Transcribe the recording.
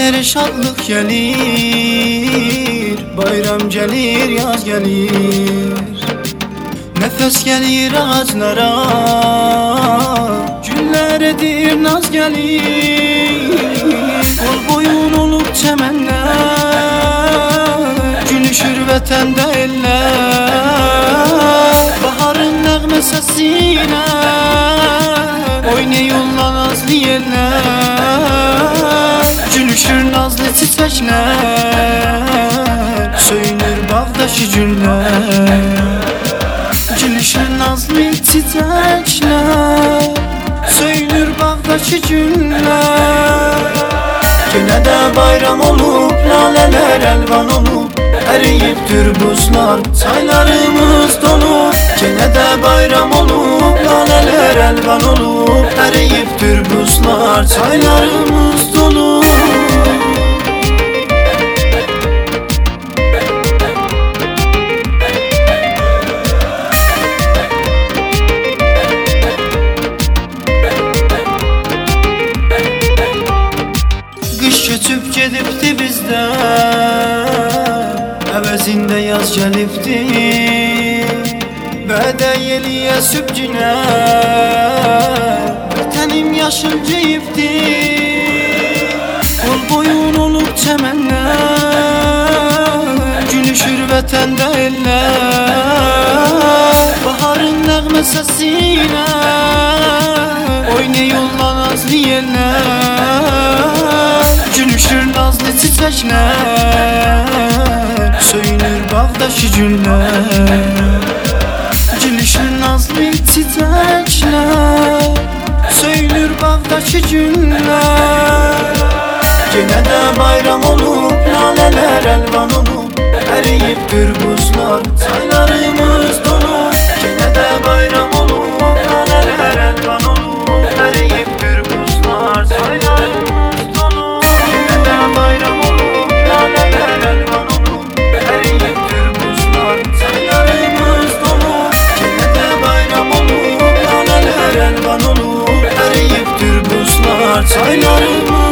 Evlere şadlık gelir, bayram gelir, yaz gelir. Nefes gelir ağaçlara, güller edir, naz gelir. Kol boyun olup çemenler, gülüşür vətəndə eller. Baharın nəğmə səsinə oynayırlar nazlı yerlər. Gülüşür nazlı çiçekler, söyünür bağdaki güller. Gülüşür nazlı çiçekler, söyünür bağdaki güller. Yine de bayram olup, laleler elvan olup, eriyiptir buzlar, çaylarımız dolup. Yine de bayram olup, laleler elvan olup, eriyiptir buzlar, çaylarımız dolup. Köçüp gedibdi bizdən, əvəzində yaz gəlibdi. Bədə yeliyə sübcünə, vətənim yaşıncıyıbdi. Kol boyun olub çəmənlər, gülüşür vətəndə eller. Baharın nəğmə səsinə oynayırlar nazlı yerlər. Gülüşür nazlı çiçekler, söyünür bağdaki güller. Gülüşür nazlı çiçekler, söyünür bağdaki güller. Yine de bayram olup, laleler elvan olup, eriyiptir buzlar, çaylarımız dolup. Yine de bayram olup, laleler elvan olup, eriyiptir buzlar, çaylarımız dolup. Bayram olup, laleler elvan olup, eriyiptir buzlar, çaylarımız dolup. Yine de bayram olup, laleler elvan olup, eriyiptir buzlar, çaylarımız